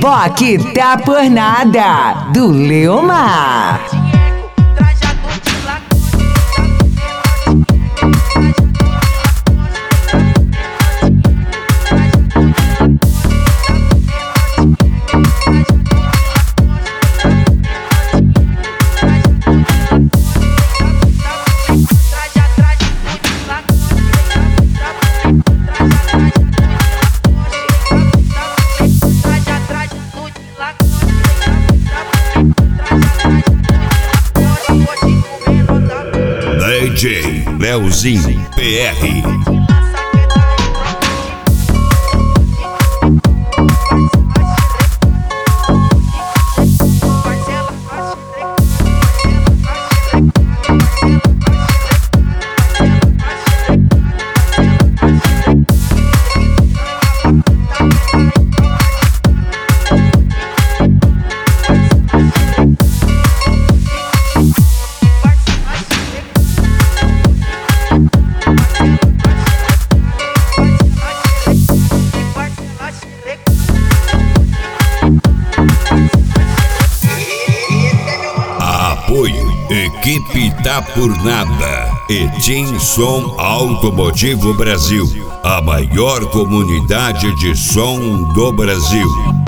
Boque tá por nada, do Leomar. DJ Leozinho PR. Apoio Equipe Tá Por Nada e Team Som Automotivo Brasil, a maior comunidade de som do Brasil.